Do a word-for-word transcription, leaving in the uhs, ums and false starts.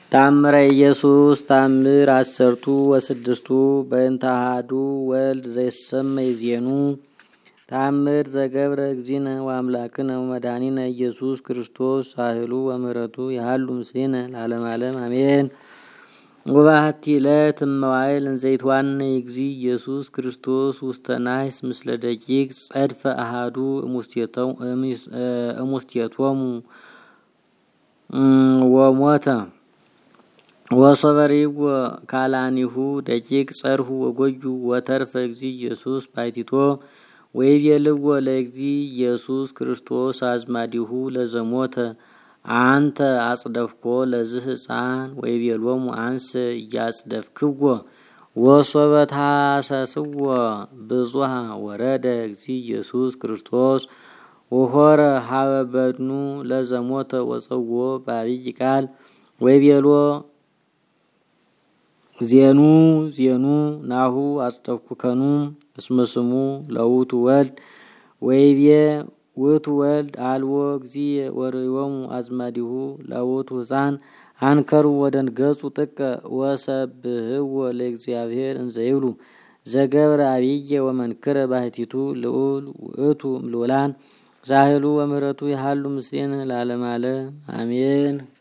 ታምረ ኢየሱስ ታምር አሰርቱ ወስድስቱ በእንተ አሐዱ ወልድ ዘይሰመይ ዜኑ ታምር ዘገብረ እግዚእነ ወአምላክነ ወመድኃኒነ ኢየሱስ ክርስቶስ ሳህሉ ወምሕረቱ ያህሉ ምስሌነ ለዓለመ ዓለም አሜን። ወባሕቲ ዕለት እመዋዕል እንዘይትዋነ እግዚእ ኢየሱስ ክርስቶስ ውስተ ናሕስ ምስለ ደቂቅ ጸድፈ አሐዱ እሙስቴቶሙ ወሞተ ወሶበሪው ካላኒሁ ደቂቅ ጸርሁ ወጎዩ ወተርፈ እግዚእ ኢየሱስ ባሕቲቶ ወይቤልዎ ለእግዚእ ኢየሱስ ክርስቶስ አዝማዲሁ ለዘሞተ አንተ አጽደፍኮ ለዝህ ሕፃን ወይቤሎሙ አንሰ እያጽደፍክዎ ወሶበ ታሰስዎ ብዙኃ ወረደ እግዚእ ኢየሱስ ክርስቶስ ወሖረ ሀበ በድኑ ለዘሞተ ወጸውዖ በዐቢይ ቃል ወይቤሎ ዜኑ ዜኑ ናሁ አጽደፍኩከኑ እስመ ስሙ ለውእቱ ወልድ ወይቤ ውእቱ ወልድ አልቦ እግዚእ ወርእዮሙ አዝማዲሁ ለውእቱ ሕፃን አንከሩ ወደንገጹ ጥቀ ወሰብህዎ ለእግዚአብሔር እንዘ ይብሉ ዘገብረ ዐቢየ ወመንክረ ባሕቲቱ ልዑል ውእቱ እምልዑላን ሳህሉ ወምሕረቱ ያህሉ ምስሌነ ለዓለመ ዓለም አሜን።